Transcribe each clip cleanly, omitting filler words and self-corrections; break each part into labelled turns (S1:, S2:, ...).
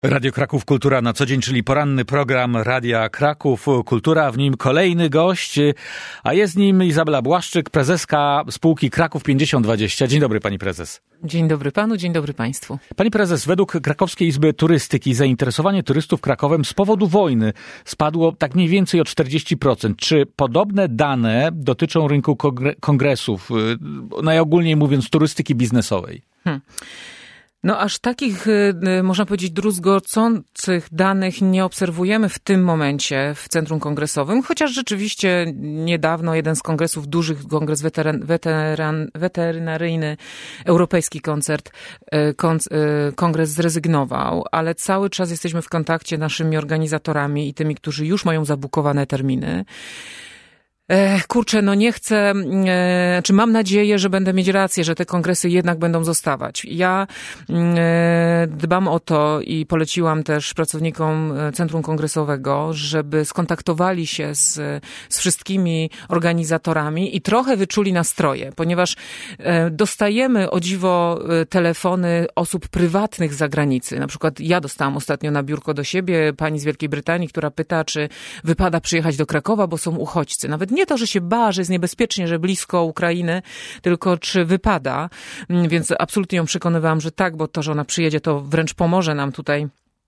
S1: Radio Kraków Kultura na co dzień, czyli poranny program Radia Kraków Kultura, w nim kolejny gość, a jest nim Izabela Błaszczyk, prezeska spółki Kraków 5020. Dzień dobry, pani prezes.
S2: Dzień dobry panu, dzień dobry państwu.
S1: Pani prezes, według Krakowskiej Izby Turystyki zainteresowanie turystów Krakowem z powodu wojny spadło tak mniej więcej o 40%. Czy podobne dane dotyczą rynku kongresów, najogólniej mówiąc turystyki biznesowej?
S2: No aż takich, można powiedzieć, druzgocących danych nie obserwujemy w tym momencie w Centrum Kongresowym, chociaż rzeczywiście niedawno jeden z kongresów, dużych kongres weterynaryjny, europejski kongres zrezygnował, ale cały czas jesteśmy w kontakcie z naszymi organizatorami i tymi, którzy już mają zabukowane terminy. Nie chcę, czy mam nadzieję, że będę mieć rację, że te kongresy jednak będą zostawać. Ja dbam o to i poleciłam też pracownikom Centrum Kongresowego, żeby skontaktowali się z wszystkimi organizatorami i trochę wyczuli nastroje, ponieważ dostajemy o dziwo telefony osób prywatnych z zagranicy. Na przykład ja dostałam ostatnio na biurko do siebie pani z Wielkiej Brytanii, która pyta, czy wypada przyjechać do Krakowa, bo są uchodźcy. Nawet nie to, że się bała, że jest niebezpiecznie, że blisko Ukrainy, tylko czy wypada. Więc absolutnie ją przekonywałam, że tak, bo to, że ona przyjedzie, to wręcz pomoże nam tutaj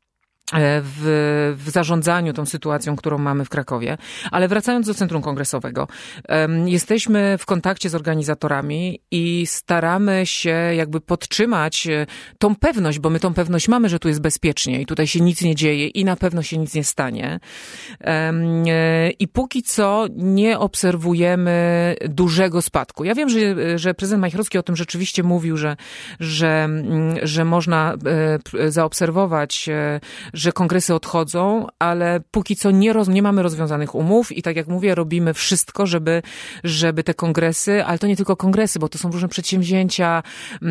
S2: w zarządzaniu tą sytuacją, którą mamy w Krakowie. Ale wracając do Centrum Kongresowego, jesteśmy w kontakcie z organizatorami i staramy się jakby podtrzymać tą pewność, bo my tą pewność mamy, że tu jest bezpiecznie i tutaj się nic nie dzieje i na pewno się nic nie stanie. I póki co nie obserwujemy dużego spadku. Ja wiem, że prezydent Majchrowski o tym rzeczywiście mówił, że można zaobserwować, że kongresy odchodzą, ale póki co nie mamy rozwiązanych umów i tak jak mówię, robimy wszystko, żeby te kongresy, ale to nie tylko kongresy, bo to są różne przedsięwzięcia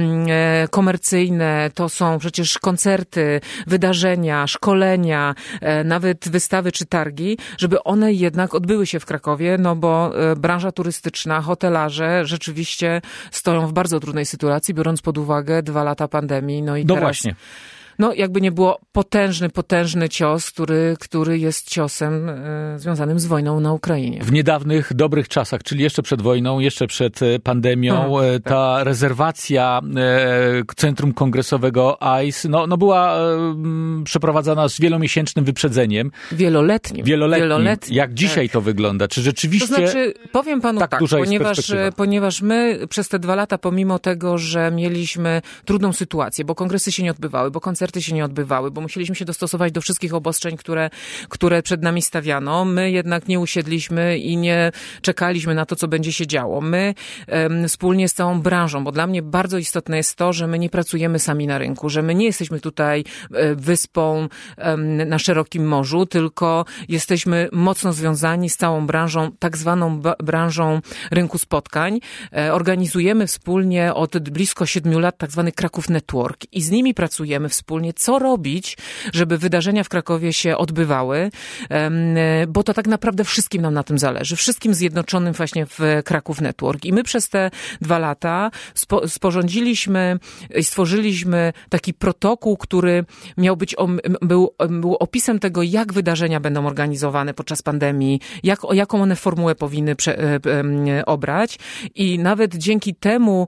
S2: komercyjne, to są przecież koncerty, wydarzenia, szkolenia, nawet wystawy czy targi, żeby one jednak odbyły się w Krakowie, no bo branża turystyczna, hotelarze rzeczywiście stoją w bardzo trudnej sytuacji, biorąc pod uwagę 2 lata pandemii. No i teraz
S1: właśnie.
S2: No, jakby nie było potężny cios, który jest ciosem związanym z wojną na Ukrainie.
S1: W niedawnych, dobrych czasach, czyli jeszcze przed wojną, jeszcze przed pandemią, ta rezerwacja Centrum Kongresowego ICE, była przeprowadzana z wielomiesięcznym wyprzedzeniem.
S2: Wieloletnim.
S1: Jak dzisiaj to wygląda? Czy rzeczywiście...
S2: To znaczy, powiem panu tak, ponieważ my przez te 2 lata, pomimo tego, że mieliśmy trudną sytuację, bo kongresy się nie odbywały, bo koncerty się nie odbywały, bo musieliśmy się dostosować do wszystkich obostrzeń, które przed nami stawiano. My jednak nie usiedliśmy i nie czekaliśmy na to, co będzie się działo. My wspólnie z całą branżą, bo dla mnie bardzo istotne jest to, że my nie pracujemy sami na rynku, że my nie jesteśmy tutaj wyspą na szerokim morzu, tylko jesteśmy mocno związani z całą branżą, tak zwaną branżą rynku spotkań. Organizujemy wspólnie od blisko 7 lat tak zwany Kraków Network i z nimi pracujemy wspólnie, co robić, żeby wydarzenia w Krakowie się odbywały, bo to tak naprawdę wszystkim nam na tym zależy. Wszystkim zjednoczonym właśnie w Kraków Network. I my przez te 2 lata sporządziliśmy i stworzyliśmy taki protokół, który był opisem tego, jak wydarzenia będą organizowane podczas pandemii, jaką one formułę powinny obrać. I nawet dzięki temu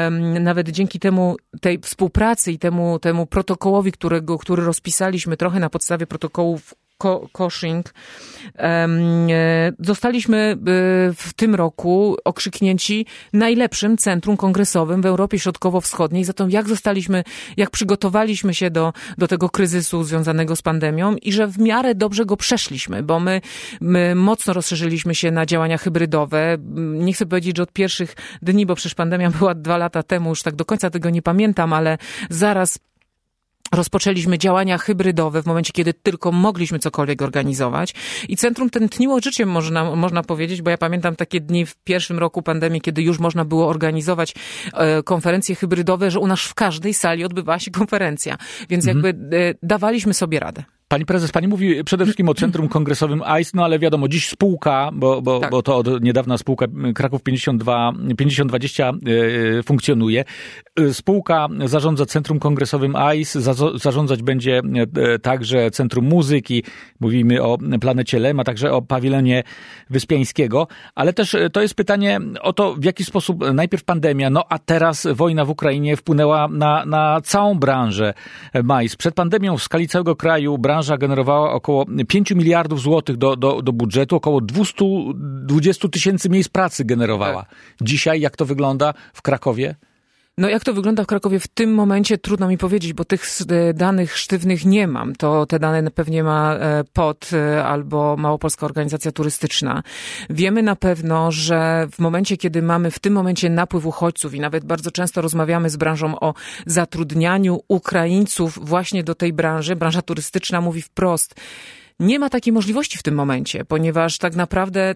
S2: tej współpracy i temu protokołowi, który rozpisaliśmy trochę na podstawie protokołów Koszing, zostaliśmy w tym roku okrzyknięci najlepszym centrum kongresowym w Europie Środkowo-Wschodniej za to, jak przygotowaliśmy się do tego kryzysu związanego z pandemią i że w miarę dobrze go przeszliśmy, bo my mocno rozszerzyliśmy się na działania hybrydowe. Nie chcę powiedzieć, że od pierwszych dni, bo przecież pandemia była 2 lata temu, już tak do końca tego nie pamiętam, ale zaraz rozpoczęliśmy działania hybrydowe w momencie, kiedy tylko mogliśmy cokolwiek organizować. I centrum tętniło życiem, można powiedzieć, bo ja pamiętam takie dni w pierwszym roku pandemii, kiedy już można było organizować konferencje hybrydowe, że u nas w każdej sali odbywała się konferencja. Więc jakby dawaliśmy sobie radę.
S1: Pani prezes, pani mówi przede wszystkim o Centrum Kongresowym ICE, no ale wiadomo, dziś spółka, bo to od niedawna spółka Kraków 5020 funkcjonuje. Spółka zarządza Centrum Kongresowym ICE, zarządzać będzie także Centrum Muzyki, mówimy o Planecie Lem, a także o pawilonie Wyspiańskiego, ale też to jest pytanie o to, w jaki sposób najpierw pandemia, no a teraz wojna w Ukrainie wpłynęła na całą branżę MICE. Przed pandemią w skali całego kraju branża generowała około 5 miliardów złotych do budżetu, około 220 tysięcy miejsc pracy generowała. Dzisiaj jak to wygląda w Krakowie?
S2: No jak to wygląda w Krakowie w tym momencie trudno mi powiedzieć, bo tych danych sztywnych nie mam. To te dane pewnie ma POT albo Małopolska Organizacja Turystyczna. Wiemy na pewno, że w momencie, kiedy mamy w tym momencie napływ uchodźców i nawet bardzo często rozmawiamy z branżą o zatrudnianiu Ukraińców właśnie do tej branży, branża turystyczna mówi wprost, nie ma takiej możliwości w tym momencie, ponieważ tak naprawdę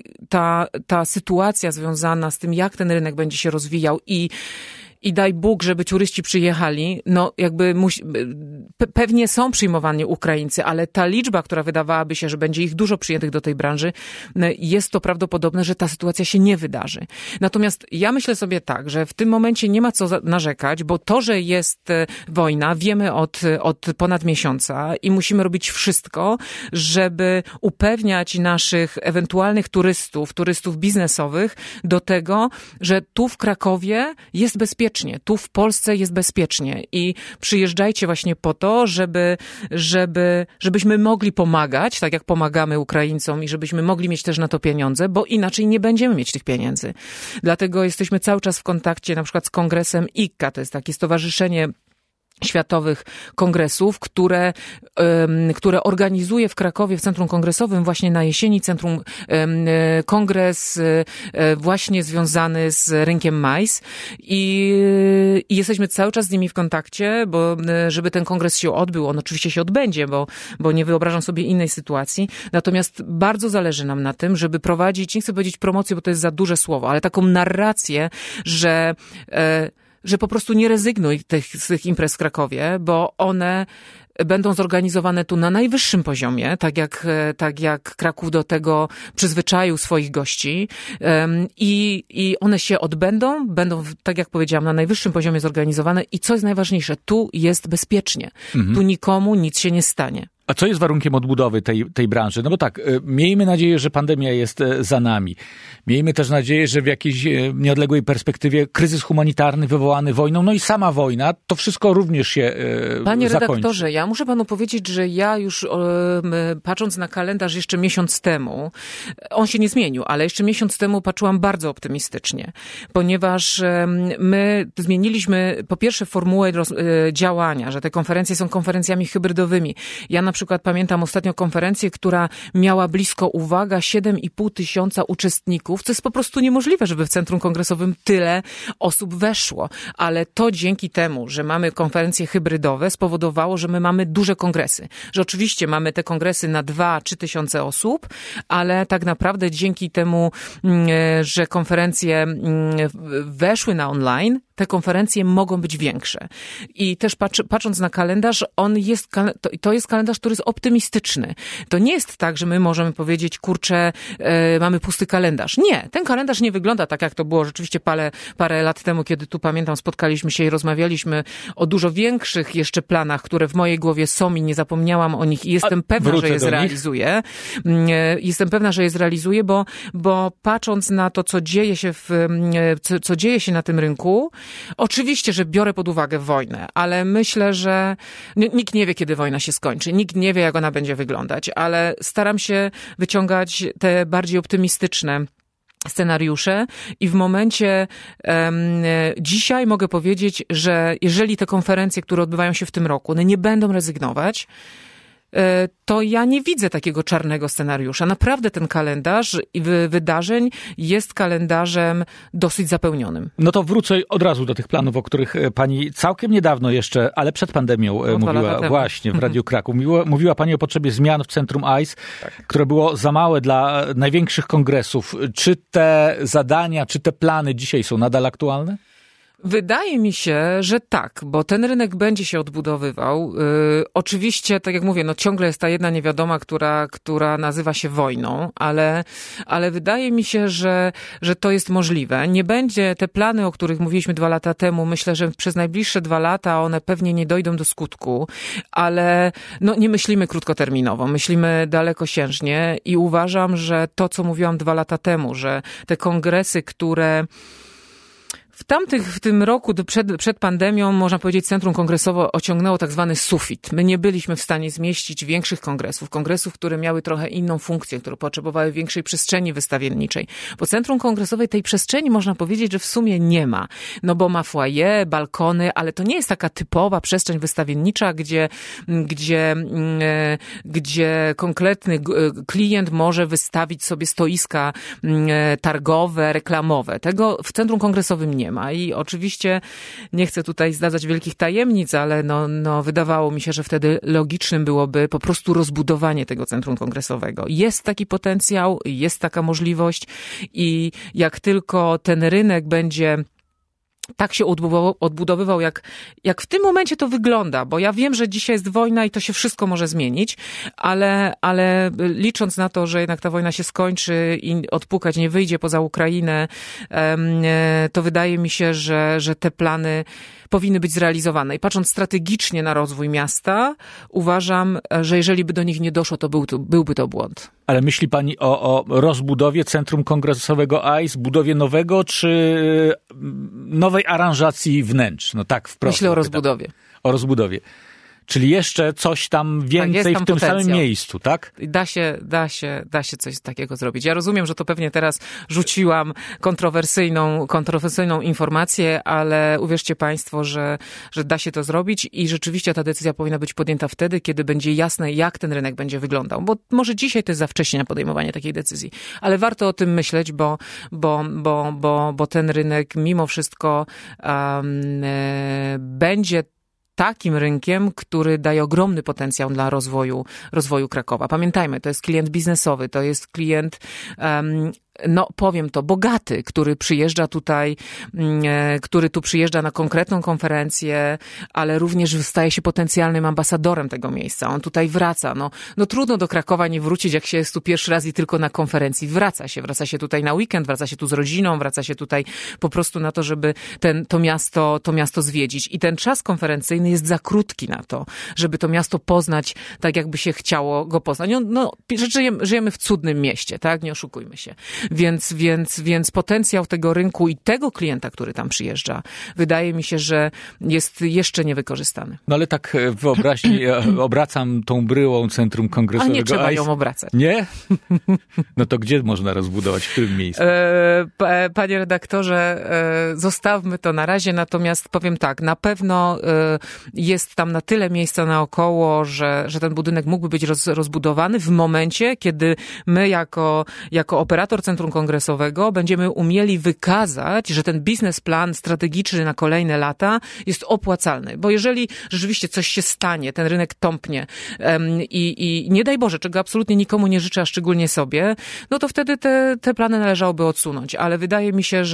S2: ta sytuacja związana z tym, jak ten rynek będzie się rozwijał i daj Bóg, żeby turyści przyjechali, no jakby pewnie są przyjmowani Ukraińcy, ale ta liczba, która wydawałaby się, że będzie ich dużo przyjętych do tej branży, jest to prawdopodobne, że ta sytuacja się nie wydarzy. Natomiast ja myślę sobie tak, że w tym momencie nie ma co narzekać, bo to, że jest wojna, wiemy od ponad miesiąca i musimy robić wszystko, żeby upewniać naszych ewentualnych turystów biznesowych do tego, że tu w Krakowie jest bezpiecznie. Tu w Polsce jest bezpiecznie i przyjeżdżajcie właśnie po to, żebyśmy mogli pomagać, tak jak pomagamy Ukraińcom i żebyśmy mogli mieć też na to pieniądze, bo inaczej nie będziemy mieć tych pieniędzy. Dlatego jesteśmy cały czas w kontakcie na przykład z kongresem ICCA, to jest takie stowarzyszenie światowych kongresów, które organizuje w Krakowie w Centrum Kongresowym właśnie na jesieni kongres właśnie związany z rynkiem MICE i jesteśmy cały czas z nimi w kontakcie, bo żeby ten kongres się odbył, on oczywiście się odbędzie, bo nie wyobrażam sobie innej sytuacji, natomiast bardzo zależy nam na tym, żeby prowadzić, nie chcę powiedzieć promocję, bo to jest za duże słowo, ale taką narrację, że po prostu nie rezygnuj z tych imprez w Krakowie, bo one będą zorganizowane tu na najwyższym poziomie, tak jak Kraków do tego przyzwyczaił swoich gości i one się odbędą, będą, tak jak powiedziałam, na najwyższym poziomie zorganizowane i co jest najważniejsze, tu jest bezpiecznie. Tu nikomu nic się nie stanie.
S1: A co jest warunkiem odbudowy tej branży? No bo tak, miejmy nadzieję, że pandemia jest za nami. Miejmy też nadzieję, że w jakiejś nieodległej perspektywie kryzys humanitarny wywołany wojną, no i sama wojna, to wszystko również się
S2: Panie
S1: zakończy.
S2: Redaktorze, ja muszę panu powiedzieć, że ja już patrząc na kalendarz jeszcze miesiąc temu, on się nie zmienił, ale jeszcze miesiąc temu patrzyłam bardzo optymistycznie, ponieważ my zmieniliśmy po pierwsze formułę działania, że te konferencje są konferencjami hybrydowymi. Ja na przykład pamiętam ostatnią konferencję, która miała blisko, uwaga, 7,5 tysiąca uczestników, co jest po prostu niemożliwe, żeby w Centrum Kongresowym tyle osób weszło. Ale to dzięki temu, że mamy konferencje hybrydowe, spowodowało, że my mamy duże kongresy. Że oczywiście mamy te kongresy na 2-3 tysiące osób, ale tak naprawdę dzięki temu, że konferencje weszły na online, te konferencje mogą być większe. I też patrząc na kalendarz, to jest kalendarz, który jest optymistyczny. To nie jest tak, że my możemy powiedzieć, kurczę, mamy pusty kalendarz. Nie, ten kalendarz nie wygląda tak, jak to było rzeczywiście parę lat temu, kiedy tu pamiętam, spotkaliśmy się i rozmawialiśmy o dużo większych jeszcze planach, które w mojej głowie są i nie zapomniałam o nich i jestem pewna, że je zrealizuję. Jestem pewna, że je zrealizuję, bo patrząc na to, co dzieje się na tym rynku, oczywiście, że biorę pod uwagę wojnę, ale myślę, że nikt nie wie, kiedy wojna się skończy. Nikt nie wie, jak ona będzie wyglądać, ale staram się wyciągać te bardziej optymistyczne scenariusze i w momencie dzisiaj mogę powiedzieć, że jeżeli te konferencje, które odbywają się w tym roku, one nie będą rezygnować, to ja nie widzę takiego czarnego scenariusza. Naprawdę ten kalendarz wydarzeń jest kalendarzem dosyć zapełnionym.
S1: No to wrócę od razu do tych planów, o których pani całkiem niedawno jeszcze, ale przed pandemią mówiła właśnie w Radiu Kraków. Mówiła pani o potrzebie zmian w Centrum ICE, które było za małe dla największych kongresów. Czy te zadania, czy te plany dzisiaj są nadal aktualne?
S2: Wydaje mi się, że tak, bo ten rynek będzie się odbudowywał. Oczywiście, tak jak mówię, ciągle jest ta jedna niewiadoma, która nazywa się wojną, ale wydaje mi się, że to jest możliwe. Nie będzie te plany, o których mówiliśmy 2 lata temu, myślę, że przez najbliższe 2 lata one pewnie nie dojdą do skutku, ale nie myślimy krótkoterminowo, myślimy dalekosiężnie i uważam, że to, co mówiłam 2 lata temu, że te kongresy, które w tym roku przed pandemią, można powiedzieć, Centrum Kongresowe osiągnęło tak zwany sufit. My nie byliśmy w stanie zmieścić większych kongresów, które miały trochę inną funkcję, które potrzebowały większej przestrzeni wystawienniczej. Bo Centrum Kongresowe tej przestrzeni, można powiedzieć, że w sumie nie ma. Bo ma foyer, balkony, ale to nie jest taka typowa przestrzeń wystawiennicza, gdzie konkretny klient może wystawić sobie stoiska targowe, reklamowe. Tego w Centrum Kongresowym nie ma. I oczywiście nie chcę tutaj zdradzać wielkich tajemnic, ale wydawało mi się, że wtedy logicznym byłoby po prostu rozbudowanie tego Centrum Kongresowego. Jest taki potencjał, jest taka możliwość i jak tylko ten rynek będzie tak się odbudowywał, jak w tym momencie to wygląda, bo ja wiem, że dzisiaj jest wojna i to się wszystko może zmienić, ale licząc na to, że jednak ta wojna się skończy i odpukać nie wyjdzie poza Ukrainę, to wydaje mi się, że te plany powinny być zrealizowane. I patrząc strategicznie na rozwój miasta, uważam, że jeżeli by do nich nie doszło, to byłby to błąd.
S1: Ale myśli pani o rozbudowie Centrum Kongresowego AIS, budowie nowego, czy nowej aranżacji wnętrz? Tak wprost.
S2: Myślę o rozbudowie.
S1: O rozbudowie. Czyli jeszcze coś tam więcej w tym samym miejscu, tak?
S2: Da się coś takiego zrobić. Ja rozumiem, że to pewnie teraz rzuciłam kontrowersyjną informację, ale uwierzcie państwo, że da się to zrobić i rzeczywiście ta decyzja powinna być podjęta wtedy, kiedy będzie jasne, jak ten rynek będzie wyglądał. Bo może dzisiaj to jest za wcześnie na podejmowanie takiej decyzji, ale warto o tym myśleć, bo ten rynek mimo wszystko będzie takim rynkiem, który daje ogromny potencjał dla rozwoju Krakowa. Pamiętajmy, to jest klient biznesowy, to jest klient powiem to, bogaty, który tu przyjeżdża na konkretną konferencję, ale również staje się potencjalnym ambasadorem tego miejsca. On tutaj wraca. Trudno do Krakowa nie wrócić, jak się jest tu pierwszy raz i tylko na konferencji. Wraca się tutaj na weekend, wraca się tu z rodziną, wraca się tutaj po prostu na to, żeby to miasto zwiedzić. I ten czas konferencyjny jest za krótki na to, żeby to miasto poznać tak, jakby się chciało go poznać. Żyjemy w cudnym mieście, tak? Nie oszukujmy się. Więc potencjał tego rynku i tego klienta, który tam przyjeżdża, wydaje mi się, że jest jeszcze niewykorzystany.
S1: Ale tak w wyobraźni obracam tą bryłą Centrum Kongresowego.
S2: A nie trzeba ją obracać.
S1: Nie? To gdzie można rozbudować? W którym miejscu?
S2: Panie redaktorze, zostawmy to na razie, natomiast powiem tak, na pewno jest tam na tyle miejsca naokoło, że ten budynek mógłby być rozbudowany w momencie, kiedy my jako operator Centrum Kongresowego będziemy umieli wykazać, że ten biznesplan strategiczny na kolejne lata jest opłacalny. Bo jeżeli rzeczywiście coś się stanie, ten rynek tąpnie i nie daj Boże, czego absolutnie nikomu nie życzę, a szczególnie sobie, to wtedy te plany należałoby odsunąć. Ale wydaje mi się,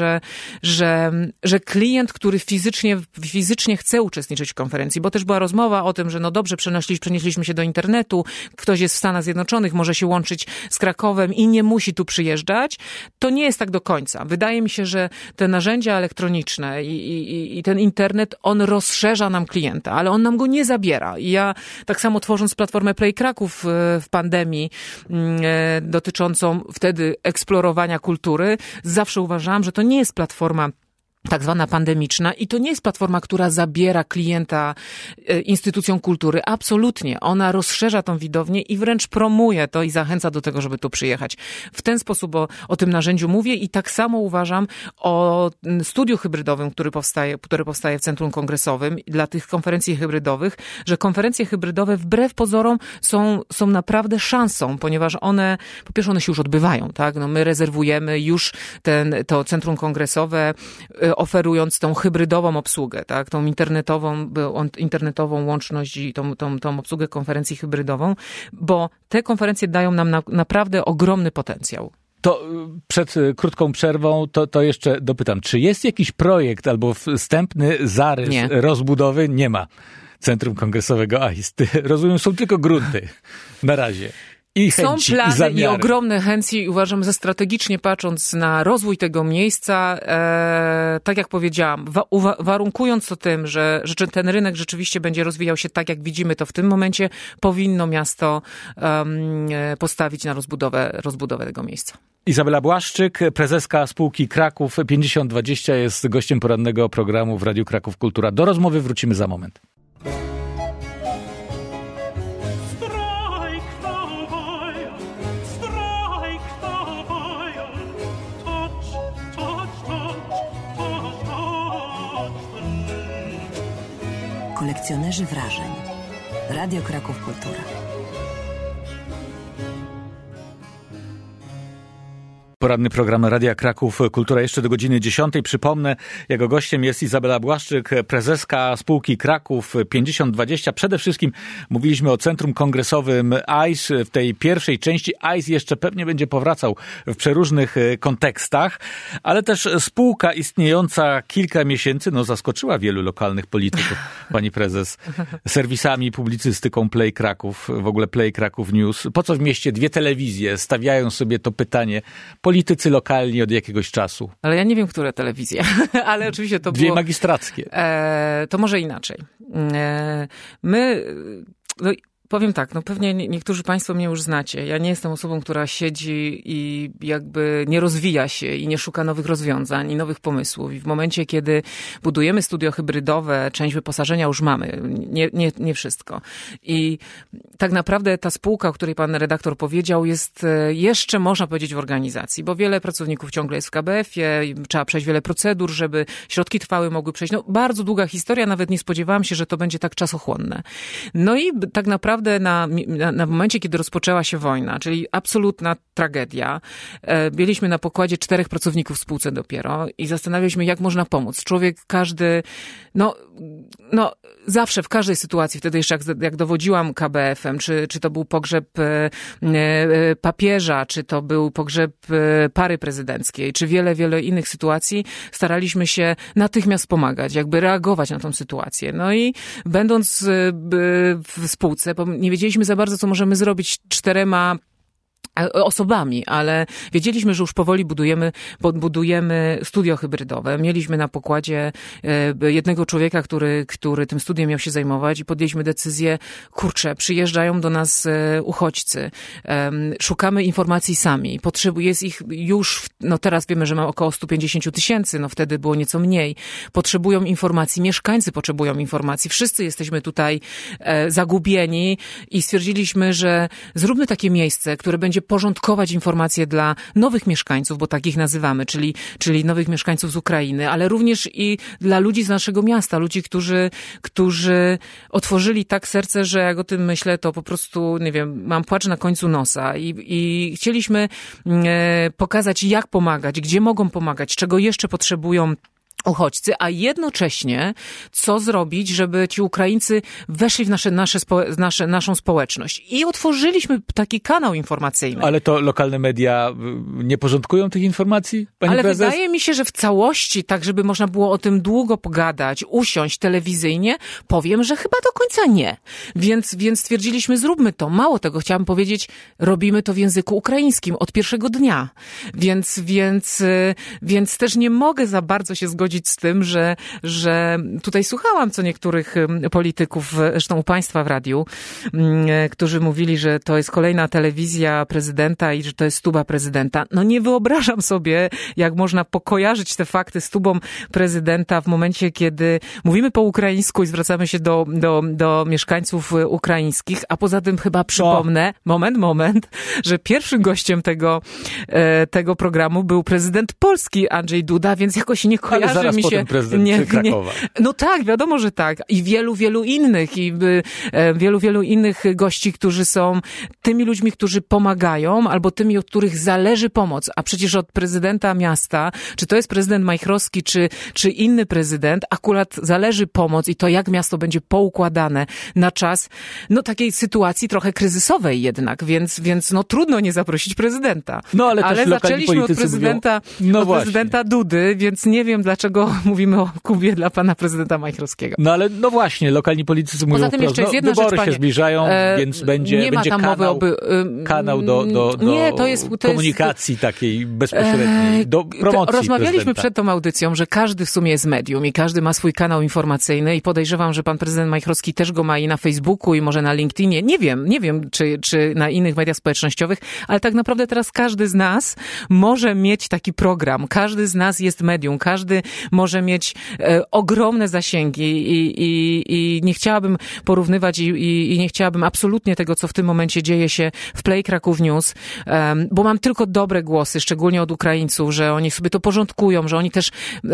S2: że klient, który fizycznie chce uczestniczyć w konferencji, bo też była rozmowa o tym, że dobrze, przenieśliśmy się do internetu, ktoś jest w Stanach Zjednoczonych, może się łączyć z Krakowem i nie musi tu przyjeżdżać, to nie jest tak do końca. Wydaje mi się, że te narzędzia elektroniczne i ten internet, on rozszerza nam klienta, ale on nam go nie zabiera. I ja tak samo tworząc platformę Play Kraków w pandemii dotyczącą wtedy eksplorowania kultury, zawsze uważałam, że to nie jest platforma tak zwana pandemiczna i to nie jest platforma, która zabiera klienta instytucjom kultury. Absolutnie. Ona rozszerza tą widownię i wręcz promuje to i zachęca do tego, żeby tu przyjechać. W ten sposób o tym narzędziu mówię i tak samo uważam o studiu hybrydowym, który powstaje w Centrum Kongresowym dla tych konferencji hybrydowych, że konferencje hybrydowe wbrew pozorom są naprawdę szansą, ponieważ one się już odbywają, tak? My rezerwujemy już to Centrum Kongresowe, oferując tą hybrydową obsługę, tak, tą internetową łączność i tą obsługę konferencji hybrydową, bo te konferencje dają nam naprawdę ogromny potencjał.
S1: To przed krótką przerwą to jeszcze dopytam, czy jest jakiś projekt albo wstępny zarys rozbudowy? Nie ma Centrum Kongresowego AIS. Rozumiem, są tylko grunty na razie. I chęci,
S2: są plany i ogromne chęci i uważam, że strategicznie patrząc na rozwój tego miejsca, tak jak powiedziałam, warunkując to tym, że ten rynek rzeczywiście będzie rozwijał się tak, jak widzimy to w tym momencie, powinno miasto postawić na rozbudowę tego miejsca.
S1: Izabela Błaszczyk, prezeska spółki Kraków 5020 jest gościem porannego programu w Radiu Kraków Kultura. Do rozmowy wrócimy za moment.
S3: Kolekcjonerzy wrażeń. Radio Kraków Kultura.
S1: Poranny program Radia Kraków Kultura jeszcze do godziny 10. Przypomnę, jego gościem jest Izabela Błaszczyk, prezeska spółki Kraków 5020. Przede wszystkim mówiliśmy o Centrum Kongresowym AIS. W tej pierwszej części AIS jeszcze pewnie będzie powracał w przeróżnych kontekstach, ale też spółka istniejąca kilka miesięcy, zaskoczyła wielu lokalnych polityków, pani prezes, serwisami, publicystyką Play Kraków, w ogóle Play Kraków News. Po co w mieście dwie telewizje? Stawiają sobie to pytanie politycy lokalni od jakiegoś czasu.
S2: Ale ja nie wiem, które telewizje, ale oczywiście to
S1: dwie magistrackie.
S2: To może inaczej. My... Powiem tak, pewnie niektórzy państwo mnie już znacie. Ja nie jestem osobą, która siedzi i jakby nie rozwija się i nie szuka nowych rozwiązań i nowych pomysłów. I w momencie, kiedy budujemy studio hybrydowe, część wyposażenia już mamy. Nie wszystko. I tak naprawdę ta spółka, o której pan redaktor powiedział, jest jeszcze, można powiedzieć, w organizacji, bo wiele pracowników ciągle jest w KBF-ie, trzeba przejść wiele procedur, żeby środki trwałe mogły przejść. Bardzo długa historia, nawet nie spodziewałam się, że to będzie tak czasochłonne. I tak naprawdę na momencie, kiedy rozpoczęła się wojna, czyli absolutna tragedia, byliśmy na pokładzie 4 pracowników w spółce dopiero i zastanawialiśmy, jak można pomóc. Człowiek każdy, zawsze w każdej sytuacji, wtedy jeszcze jak dowodziłam KBF-em, czy to był pogrzeb papieża, czy to był pogrzeb pary prezydenckiej, czy wiele innych sytuacji, staraliśmy się natychmiast pomagać, jakby reagować na tą sytuację. I będąc w spółce, nie wiedzieliśmy za bardzo, co możemy zrobić 4 osobami, ale wiedzieliśmy, że już powoli budujemy studio hybrydowe. Mieliśmy na pokładzie jednego człowieka, który tym studiem miał się zajmować i podjęliśmy decyzję, przyjeżdżają do nas uchodźcy, szukamy informacji sami. Jest ich już, teraz wiemy, że ma około 150 000, wtedy było nieco mniej. Potrzebują informacji, mieszkańcy potrzebują informacji. Wszyscy jesteśmy tutaj zagubieni i stwierdziliśmy, że zróbmy takie miejsce, które będzie porządkować informacje dla nowych mieszkańców, bo tak ich nazywamy, czyli nowych mieszkańców z Ukrainy, ale również i dla ludzi z naszego miasta, ludzi, którzy otworzyli tak serce, że jak o tym myślę, to po prostu, nie wiem, mam płacz na końcu nosa i chcieliśmy pokazać, jak pomagać, gdzie mogą pomagać, czego jeszcze potrzebują uchodźcy, a jednocześnie co zrobić, żeby ci Ukraińcy weszli w naszą społeczność. I otworzyliśmy taki kanał informacyjny.
S1: Ale to lokalne media nie porządkują tych informacji, pani prezes?
S2: Ale wydaje mi się, że w całości, tak żeby można było o tym długo pogadać, usiąść telewizyjnie, powiem, że chyba do końca nie. Więc stwierdziliśmy, zróbmy to. Mało tego, chciałam powiedzieć, robimy to w języku ukraińskim od pierwszego dnia. Więc też nie mogę za bardzo się zgodzić z tym, że tutaj słuchałam co niektórych polityków, zresztą u państwa w radiu, którzy mówili, że to jest kolejna telewizja prezydenta i że to jest tuba prezydenta. Nie wyobrażam sobie, jak można pokojarzyć te fakty z tubą prezydenta w momencie, kiedy mówimy po ukraińsku i zwracamy się do mieszkańców ukraińskich, a poza tym chyba przypomnę, moment, że pierwszym gościem tego programu był prezydent Polski Andrzej Duda, więc jakoś nie kojarzę marzy mi się...
S1: prezydent Krakowa.
S2: No tak, wiadomo, że tak. I wielu innych. I wielu innych gości, którzy są tymi ludźmi, którzy pomagają, albo tymi, od których zależy pomoc. A przecież od prezydenta miasta, czy to jest prezydent Majchrowski, czy inny prezydent, akurat zależy pomoc i to, jak miasto będzie poukładane na czas, no takiej sytuacji trochę kryzysowej jednak, więc no trudno nie zaprosić prezydenta.
S1: No ale
S2: zaczęliśmy od prezydenta, prezydenta Dudy, więc nie wiem, dlaczego mówimy o Kubie dla pana prezydenta Majchrowskiego.
S1: No ale no właśnie, lokalni politycy mówią wprost, wybory się zbliżają, więc będzie kanał do komunikacji takiej bezpośredniej, do promocji
S2: Rozmawialiśmy
S1: prezydenta.
S2: przed tą audycją, że każdy w sumie jest medium i każdy ma swój kanał informacyjny i podejrzewam, że pan prezydent Majchrowski też go ma i na Facebooku i może na LinkedInie. Nie wiem, czy na innych mediach społecznościowych, ale tak naprawdę teraz każdy z nas może mieć taki program. Każdy z nas jest medium. Każdy może mieć ogromne zasięgi i nie chciałabym porównywać i nie chciałabym absolutnie tego, co w tym momencie dzieje się w Play Kraków News, bo mam tylko dobre głosy, szczególnie od Ukraińców, że oni sobie to porządkują, że oni też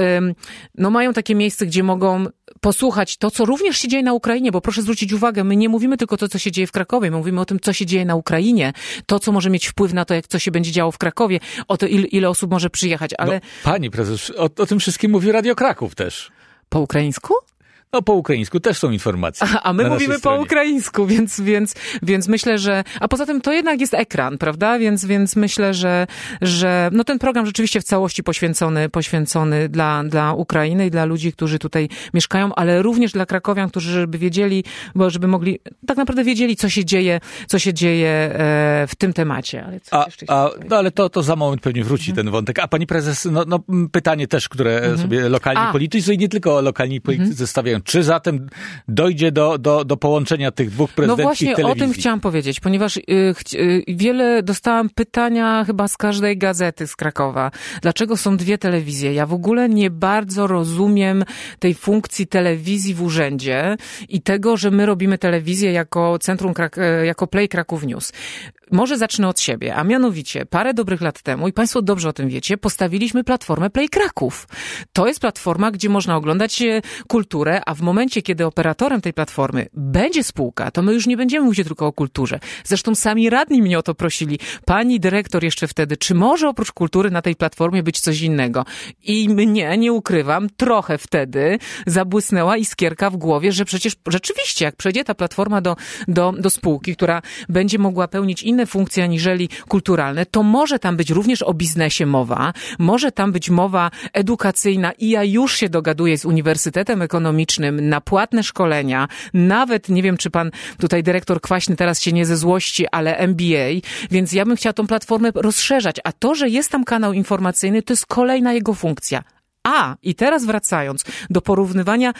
S2: mają takie miejsce, gdzie mogą posłuchać to, co również się dzieje na Ukrainie, bo proszę zwrócić uwagę, my nie mówimy tylko to, co się dzieje w Krakowie, my mówimy o tym, co się dzieje na Ukrainie, to, co może mieć wpływ na to, co się będzie działo w Krakowie, o to, ile osób może przyjechać, ale...
S1: No, pani prezes, o tym wszystkim mówi Radio Kraków też.
S2: Po ukraińsku?
S1: No po ukraińsku też są informacje.
S2: A my mówimy po ukraińsku, więc myślę, że... A poza tym to jednak jest ekran, prawda? Więc myślę, że no ten program rzeczywiście w całości poświęcony dla Ukrainy i dla ludzi, którzy tutaj mieszkają, ale również dla krakowian, którzy żeby mogli, tak naprawdę wiedzieli, co się dzieje w tym temacie. Ale
S1: ale to za moment pewnie wróci ten wątek. A pani prezes, no pytanie też, które sobie lokalni politycy i nie tylko lokalni politycy stawiają. Czy zatem dojdzie do połączenia tych dwóch prezydenckich telewizji?
S2: No właśnie, o tym chciałam powiedzieć, ponieważ dostałam pytania chyba z każdej gazety z Krakowa. Dlaczego są dwie telewizje? Ja w ogóle nie bardzo rozumiem tej funkcji telewizji w urzędzie i tego, że my robimy telewizję jako centrum, jako Play Kraków News. Może zacznę od siebie, a mianowicie parę dobrych lat temu, i państwo dobrze o tym wiecie, postawiliśmy platformę Play Kraków. To jest platforma, gdzie można oglądać kulturę, a w momencie, kiedy operatorem tej platformy będzie spółka, to my już nie będziemy mówić tylko o kulturze. Zresztą sami radni mnie o to prosili. Pani dyrektor jeszcze wtedy, czy może oprócz kultury na tej platformie być coś innego? I mnie, nie ukrywam, trochę wtedy zabłysnęła iskierka w głowie, że przecież rzeczywiście, jak przejdzie ta platforma do spółki, która będzie mogła pełnić inne funkcje aniżeli kulturalne, to może tam być również o biznesie mowa, może tam być mowa edukacyjna i ja już się dogaduję z Uniwersytetem Ekonomicznym na płatne szkolenia, nawet nie wiem, czy pan tutaj dyrektor Kwaśny teraz się nie ze złości, ale MBA, więc ja bym chciała tą platformę rozszerzać, a to, że jest tam kanał informacyjny, to jest kolejna jego funkcja. I teraz wracając do porównywania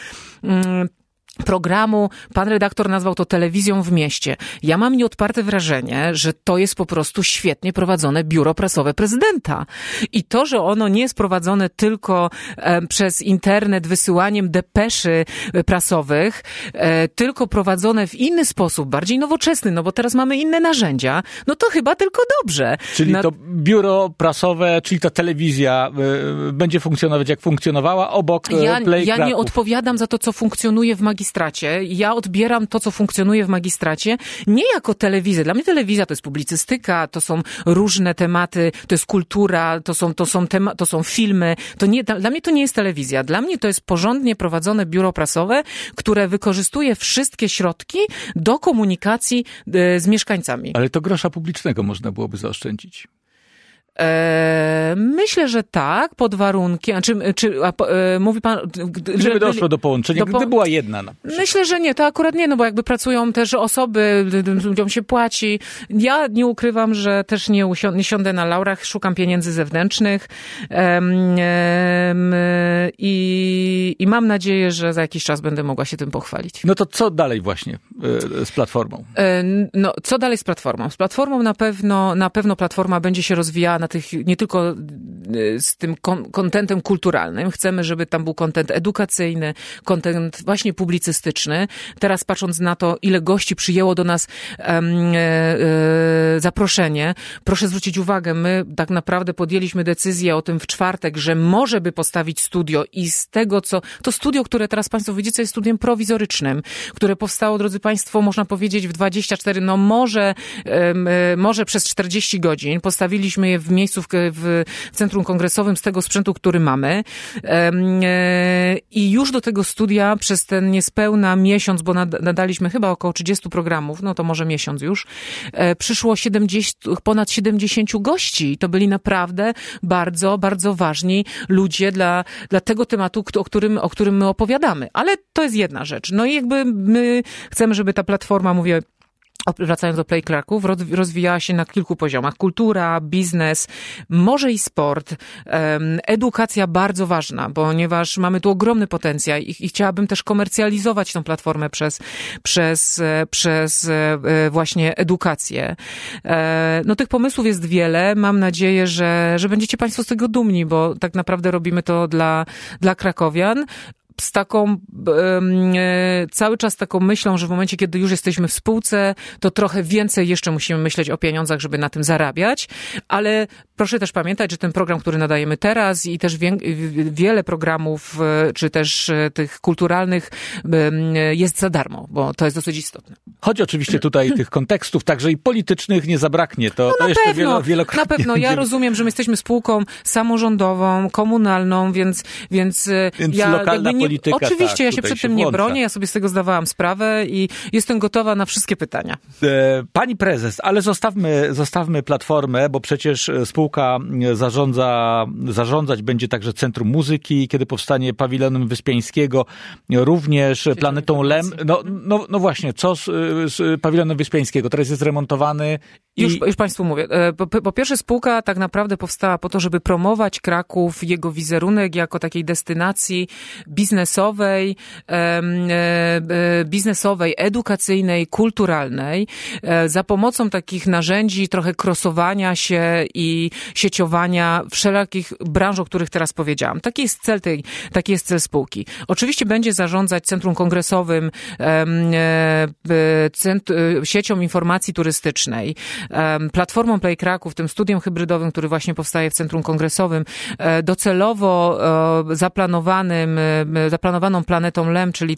S2: programu, pan redaktor nazwał to telewizją w mieście. Ja mam nieodparte wrażenie, że to jest po prostu świetnie prowadzone biuro prasowe prezydenta. I to, że ono nie jest prowadzone tylko przez internet, wysyłaniem depeszy prasowych, tylko prowadzone w inny sposób, bardziej nowoczesny, no bo teraz mamy inne narzędzia, no to chyba tylko dobrze.
S1: Czyli to biuro prasowe, czyli ta telewizja będzie funkcjonować jak funkcjonowała obok Play
S2: Ja
S1: Kraków.
S2: nie odpowiadam za to, co funkcjonuje w magistracie. Ja odbieram to, co funkcjonuje w magistracie, nie jako telewizję. Dla mnie telewizja to jest publicystyka, to są różne tematy, to jest kultura, to są filmy. Dla mnie to nie jest telewizja. Dla mnie to jest porządnie prowadzone biuro prasowe, które wykorzystuje wszystkie środki do komunikacji z mieszkańcami.
S1: Ale to grosza publicznego można byłoby zaoszczędzić.
S2: Myślę, że tak, pod warunkiem, mówi pan...
S1: Gdyby doszło do połączenia, gdyby była jedna.
S2: Myślę, że nie, to akurat nie, no bo jakby pracują też osoby, ludziom się płaci. Ja nie ukrywam, że też nie siądę na laurach, szukam pieniędzy zewnętrznych i mam nadzieję, że za jakiś czas będę mogła się tym pochwalić.
S1: No to co dalej właśnie z platformą?
S2: Co dalej z platformą? Z platformą na pewno platforma będzie się rozwijała na nie tylko z tym kontentem kulturalnym. Chcemy, żeby tam był kontent edukacyjny, kontent właśnie publicystyczny. Teraz patrząc na to, ile gości przyjęło do nas zaproszenie, proszę zwrócić uwagę, my tak naprawdę podjęliśmy decyzję o tym w czwartek, że może by postawić studio i z tego, to studio, które teraz Państwo widzicie, jest studiem prowizorycznym, które powstało, drodzy Państwo, można powiedzieć w 24, może przez 40 godzin. Postawiliśmy je w miejscu w Centrum Kongresowym z tego sprzętu, który mamy. I już do tego studia przez ten niespełna miesiąc, bo nadaliśmy chyba około 30 programów, no to może miesiąc już, przyszło ponad 70 gości. To byli naprawdę bardzo, bardzo ważni ludzie dla tego tematu, o którym my opowiadamy. Ale to jest jedna rzecz. No i jakby my chcemy, żeby ta platforma, mówię, wracając do Play Kraków, rozwijała się na kilku poziomach. Kultura, biznes, może i sport, edukacja bardzo ważna, ponieważ mamy tu ogromny potencjał i chciałabym też komercjalizować tą platformę przez właśnie edukację. No tych pomysłów jest wiele. Mam nadzieję, że będziecie Państwo z tego dumni, bo tak naprawdę robimy to dla krakowian. Z taką, cały czas taką myślą, że w momencie, kiedy już jesteśmy w spółce, to trochę więcej jeszcze musimy myśleć o pieniądzach, żeby na tym zarabiać, ale proszę też pamiętać, że ten program, który nadajemy teraz i też wiele programów, czy też tych kulturalnych jest za darmo, bo to jest dosyć istotne.
S1: Choć oczywiście tutaj tych kontekstów, także i politycznych nie zabraknie, to jeszcze wielokrotnie.
S2: Na pewno, ja rozumiem, że my jesteśmy spółką samorządową, komunalną, więc ja
S1: lokalna polityka,
S2: oczywiście
S1: tak,
S2: ja się przed tym nie bronię, ja sobie z tego zdawałam sprawę i jestem gotowa na wszystkie pytania.
S1: Pani prezes, ale zostawmy platformę, bo przecież spółka zarządzać będzie także Centrum Muzyki, kiedy powstanie Pawilonem Wyspiańskiego, również Planetą Lem. No właśnie, co z Pawilonem Wyspiańskiego? Teraz jest remontowany.
S2: Już Państwu mówię. Po pierwsze, spółka tak naprawdę powstała po to, żeby promować Kraków, jego wizerunek jako takiej destynacji biznesowej, edukacyjnej, kulturalnej, za pomocą takich narzędzi trochę krosowania się i sieciowania wszelakich branż, o których teraz powiedziałam. Taki jest cel spółki. Oczywiście będzie zarządzać Centrum Kongresowym, siecią informacji turystycznej, platformą Play Kraków, tym studiem hybrydowym, który właśnie powstaje w Centrum Kongresowym, docelowo zaplanowaną Planetą Lem, czyli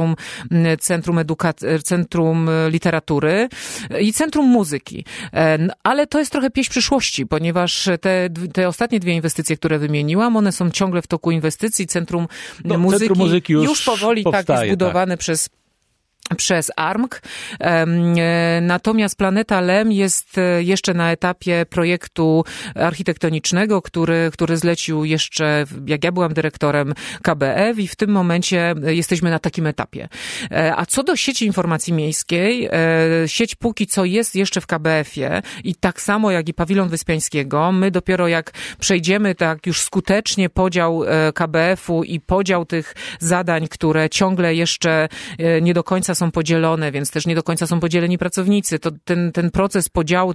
S2: Centrum Literatury i Centrum Muzyki. Ale to jest trochę pieśń przyszłości, ponieważ te ostatnie dwie inwestycje, które wymieniłam, one są ciągle w toku inwestycji. Centrum Muzyki już powoli powstaje, jest budowane przez ARMK. Natomiast Planeta Lem jest jeszcze na etapie projektu architektonicznego, który zlecił jeszcze, jak ja byłam dyrektorem KBF i w tym momencie jesteśmy na takim etapie. A co do sieci informacji miejskiej, sieć póki co jest jeszcze w KBF-ie i tak samo jak i Pawilon Wyspiańskiego, my dopiero jak przejdziemy tak już skutecznie podział KBF-u i podział tych zadań, które ciągle jeszcze nie do końca są podzielone, więc też nie do końca są podzieleni pracownicy. To ten proces podziału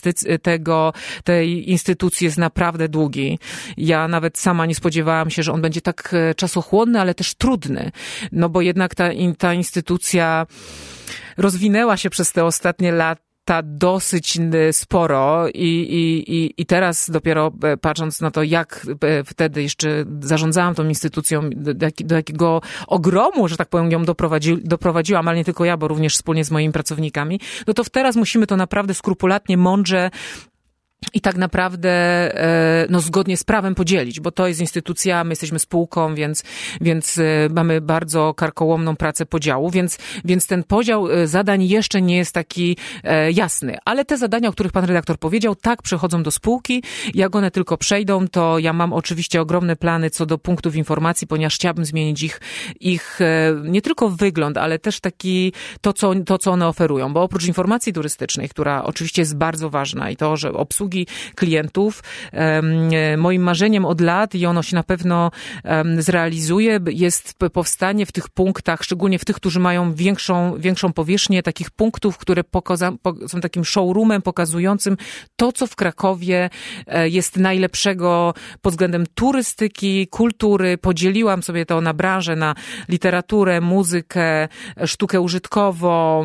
S2: tej instytucji jest naprawdę długi. Ja nawet sama nie spodziewałam się, że on będzie tak czasochłonny, ale też trudny. No bo jednak ta instytucja rozwinęła się przez te ostatnie lata dosyć sporo i teraz dopiero patrząc na to, jak wtedy jeszcze zarządzałam tą instytucją, do jakiego ogromu, że tak powiem, ją doprowadziłam, ale nie tylko ja, bo również wspólnie z moimi pracownikami, no to teraz musimy to naprawdę skrupulatnie, mądrze i tak naprawdę zgodnie z prawem podzielić, bo to jest instytucja, my jesteśmy spółką, więc mamy bardzo karkołomną pracę podziału, więc ten podział zadań jeszcze nie jest taki jasny. Ale te zadania, o których pan redaktor powiedział, tak przechodzą do spółki. Jak one tylko przejdą, to ja mam oczywiście ogromne plany co do punktów informacji, ponieważ chciałabym zmienić ich nie tylko wygląd, ale też taki to, co one oferują, bo oprócz informacji turystycznej, która oczywiście jest bardzo ważna i to, że obsługi obsługi klientów. Moim marzeniem od lat, i ono się na pewno zrealizuje, jest powstanie w tych punktach, szczególnie w tych, którzy mają większą powierzchnię, takich punktów, które są takim showroomem pokazującym to, co w Krakowie jest najlepszego pod względem turystyki, kultury. Podzieliłam sobie to na branżę, na literaturę, muzykę, sztukę użytkową,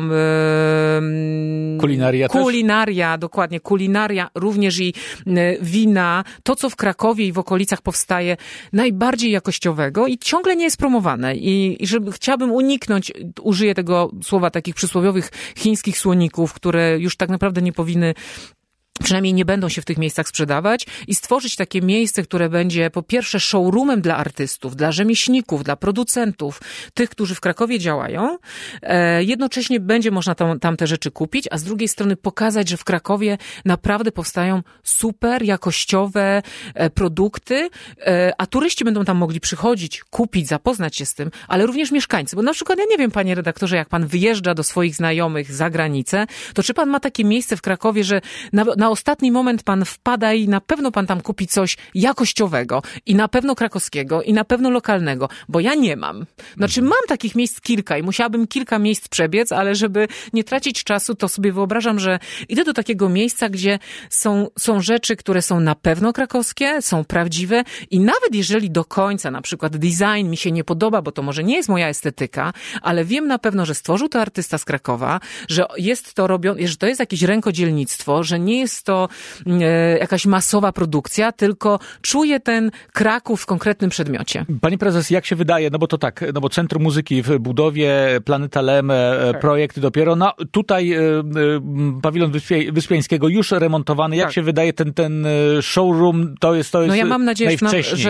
S2: kulinaria, dokładnie, kulinaria, również i wina. To, co w Krakowie i w okolicach powstaje najbardziej jakościowego i ciągle nie jest promowane. I żeby chciałabym uniknąć, użyję tego słowa, takich przysłowiowych chińskich słoników, które już tak naprawdę nie powinny, przynajmniej nie będą się w tych miejscach sprzedawać, i stworzyć takie miejsce, które będzie po pierwsze showroomem dla artystów, dla rzemieślników, dla producentów, tych, którzy w Krakowie działają. Jednocześnie będzie można tam te rzeczy kupić, a z drugiej strony pokazać, że w Krakowie naprawdę powstają super jakościowe produkty, a turyści będą tam mogli przychodzić, kupić, zapoznać się z tym, ale również mieszkańcy. Bo na przykład, ja nie wiem, panie redaktorze, jak pan wyjeżdża do swoich znajomych za granicę, to czy pan ma takie miejsce w Krakowie, że na ostatni moment pan wpada i na pewno pan tam kupi coś jakościowego i na pewno krakowskiego i na pewno lokalnego, bo ja nie mam. Znaczy mam takich miejsc kilka i musiałabym kilka miejsc przebiec, ale żeby nie tracić czasu, to sobie wyobrażam, że idę do takiego miejsca, gdzie są rzeczy, które są na pewno krakowskie, są prawdziwe i nawet jeżeli do końca na przykład design mi się nie podoba, bo to może nie jest moja estetyka, ale wiem na pewno, że stworzył to artysta z Krakowa, że jest to robione, że to jest jakieś rękodzielnictwo, że nie jest to jakaś masowa produkcja, tylko czuję ten Kraków w konkretnym przedmiocie.
S1: Pani prezes, jak się wydaje, no bo to tak, no bo Centrum Muzyki w budowie, Planeta Lem, projekt dopiero, no tutaj pawilon Wyspiańskiego już remontowany. Jak się wydaje ten showroom, to jest
S2: no ja mam nadzieję, że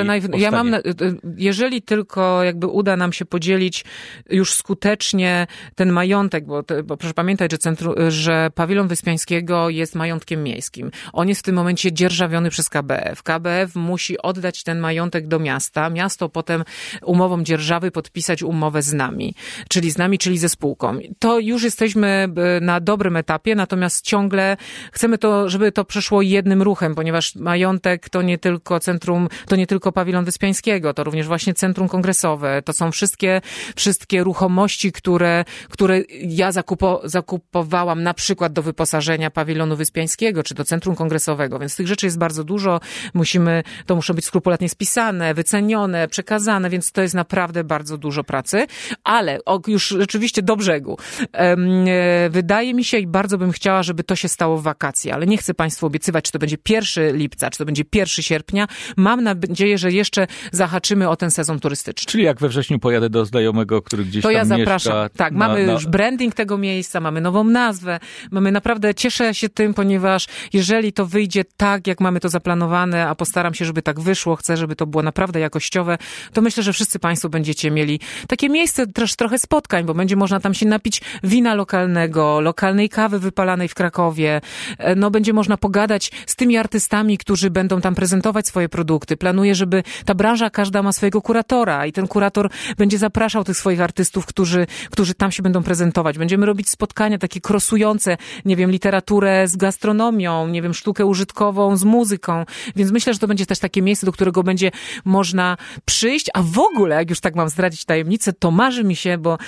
S2: jeżeli tylko jakby uda nam się podzielić już skutecznie ten majątek, bo proszę pamiętać, że pawilon Wyspiańskiego jest majątkiem miejskim. On jest w tym momencie dzierżawiony przez KBF. KBF musi oddać ten majątek do miasta. Miasto potem umową dzierżawy podpisać umowę z nami, czyli ze spółką. To już jesteśmy na dobrym etapie, natomiast ciągle chcemy to, żeby to przeszło jednym ruchem, ponieważ majątek to nie tylko centrum, to nie tylko pawilon Wyspiańskiego, to również właśnie centrum kongresowe. To są wszystkie ruchomości, które ja zakupowałam na przykład do wyposażenia pawilonu Wyspiańskiego, czy do centrum kongresowego, więc tych rzeczy jest bardzo dużo. To muszą być skrupulatnie spisane, wycenione, przekazane, więc to jest naprawdę bardzo dużo pracy, ale już rzeczywiście do brzegu. Wydaje mi się i bardzo bym chciała, żeby to się stało w wakacje, ale nie chcę państwu obiecywać, czy to będzie 1 lipca, czy to będzie 1 sierpnia. Mam nadzieję, że jeszcze zahaczymy o ten sezon turystyczny.
S1: Czyli jak we wrześniu pojadę do znajomego, który gdzieś tam mieszka. To ja zapraszam.
S2: Tak, mamy już branding tego miejsca, mamy nową nazwę, naprawdę cieszę się tym, ponieważ jeżeli to wyjdzie tak, jak mamy to zaplanowane, a postaram się, żeby tak wyszło, chcę, żeby to było naprawdę jakościowe, to myślę, że wszyscy państwo będziecie mieli takie miejsce też trochę spotkań, bo będzie można tam się napić wina lokalnego, lokalnej kawy wypalanej w Krakowie. No, będzie można pogadać z tymi artystami, którzy będą tam prezentować swoje produkty. Planuję, żeby ta branża każda ma swojego kuratora i ten kurator będzie zapraszał tych swoich artystów, którzy tam się będą prezentować. Będziemy robić spotkania takie krosujące, nie wiem, literaturę z gastronomią, nie wiem, sztukę użytkową z muzyką, więc myślę, że to będzie też takie miejsce, do którego będzie można przyjść, a w ogóle, jak już tak mam zdradzić tajemnicę, to marzy mi się, bo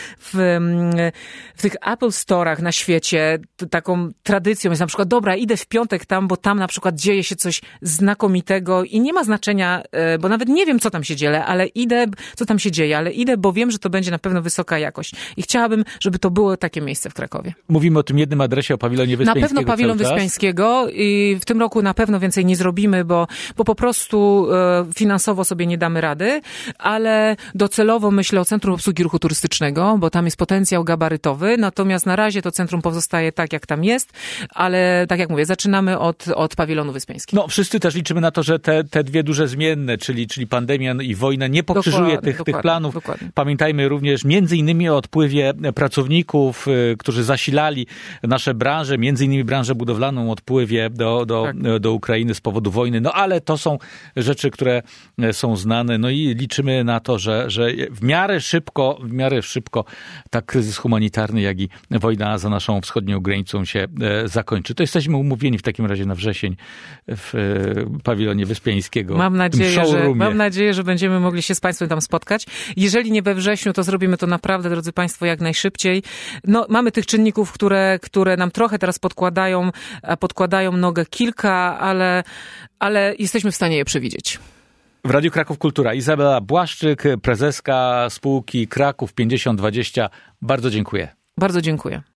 S2: w tych Apple Store'ach na świecie taką tradycją jest na przykład, dobra, idę w piątek tam, bo tam na przykład dzieje się coś znakomitego i nie ma znaczenia, bo nawet nie wiem, co tam się dzieje, ale idę, bo wiem, że to będzie na pewno wysoka jakość. I chciałabym, żeby to było takie miejsce w Krakowie.
S1: Mówimy o tym jednym adresie, o pawilonie Wyspiańskiego.
S2: Na pewno pawilon Wyspiańskiego i w tym roku na pewno więcej nie zrobimy, bo po prostu finansowo sobie nie damy rady, ale docelowo myślę o Centrum Obsługi Ruchu Turystycznego, bo tam jest potencjał gabarytowy, natomiast na razie to centrum pozostaje tak, jak tam jest, ale tak jak mówię, zaczynamy od pawilonu Wyspiańskiego.
S1: No, wszyscy też liczymy na to, że te dwie duże zmienne, czyli pandemia i wojna nie pokrzyżuje tych planów. Dokładnie. Pamiętajmy również między innymi o odpływie pracowników, którzy zasilali nasze branże, między innymi branżę budowlaną, wpływie do Ukrainy z powodu wojny. No ale to są rzeczy, które są znane. No i liczymy na to, że w miarę szybko tak kryzys humanitarny, jak i wojna za naszą wschodnią granicą się zakończy. To jesteśmy umówieni w takim razie na wrzesień w pawilonie Wyspiańskiego.
S2: Mam nadzieję, że będziemy mogli się z Państwem tam spotkać. Jeżeli nie we wrześniu, to zrobimy to naprawdę, drodzy Państwo, jak najszybciej. No, mamy tych czynników, które nam trochę teraz podkładają nogę kilka, ale jesteśmy w stanie je przewidzieć.
S1: W Radiu Kraków Kultura Izabela Błaszczyk, prezeska spółki Kraków 5020. Bardzo dziękuję.
S2: Bardzo dziękuję.